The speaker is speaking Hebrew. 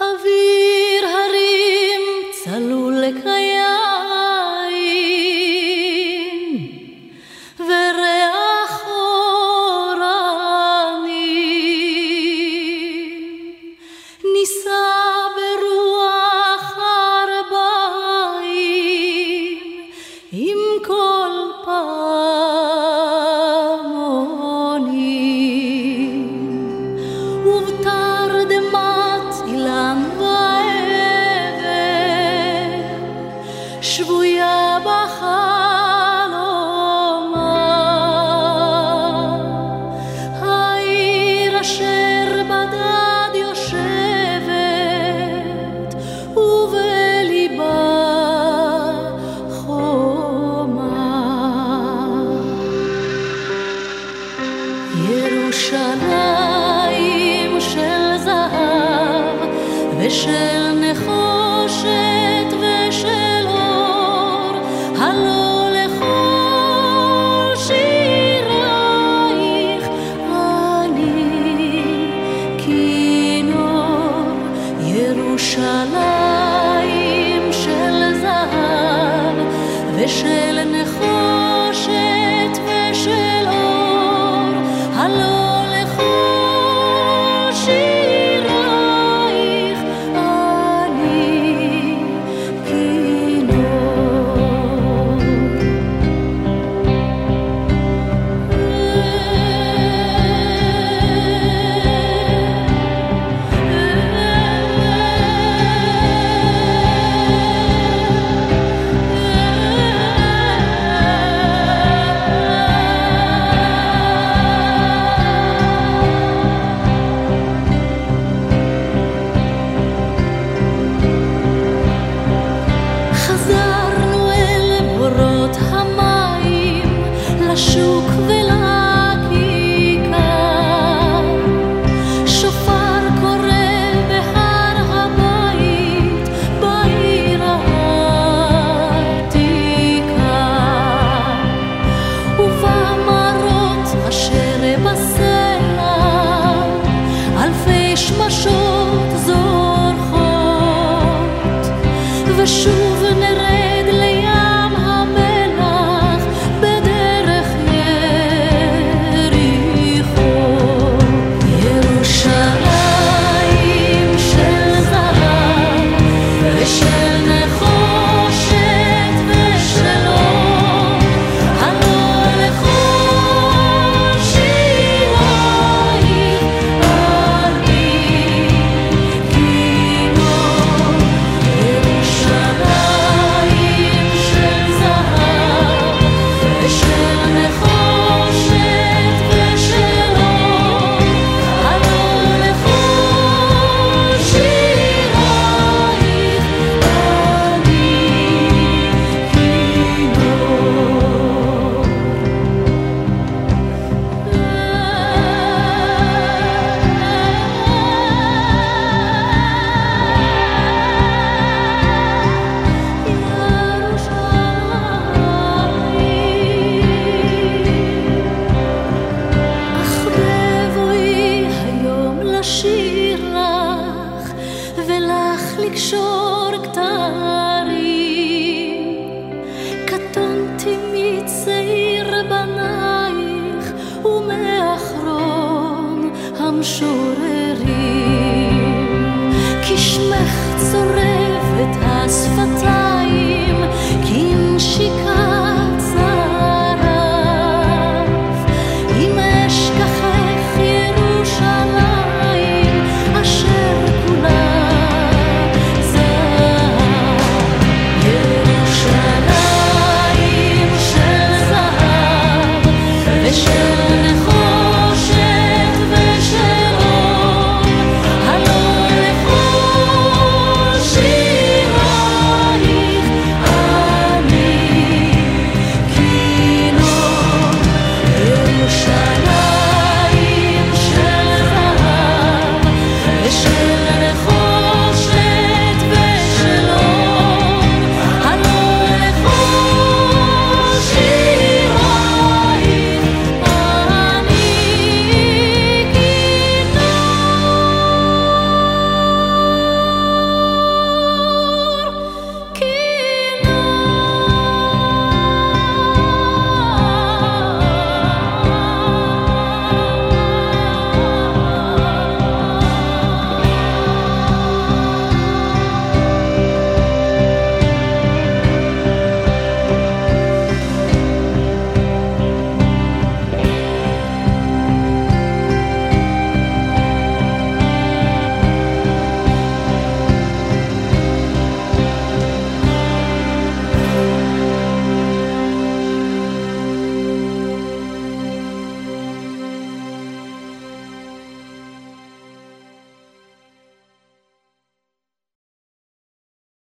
אוויר הרים צלול לקיים וריח אורנים נישא ברוח ארבעים עם כל פעמונים ובתרדמת אילן ועבר שבויה בחלומה העיר אשר בדד יושבת ובליבה חומה ירושלים של זהב ושל נחושת ושל אור הלא לכל שירייך אני כינור ירושלים של זהב ושל נחושת ושל אור הלא לכל שירייך אני כינור חזרנו אל בורות המים לשוק ולכיכר שופר קורא בהר הבית בעיר העתיקה ובמרות אשר בסלע אלפי שמשות זורחות ושוב נרד לים המלח בדרך יריחו ירושלים של זהב ושל נחושת ושל אור הלא לכל שירייך אני כינור ירושלים של זהב ושל נחושת ושל אור הלא לכל שירייך אני אך בבואי היום לשיר לך ולך לקשור כתרים קטונתי מצעיר בנייך ומאחרון המשוררים כי שמך צורב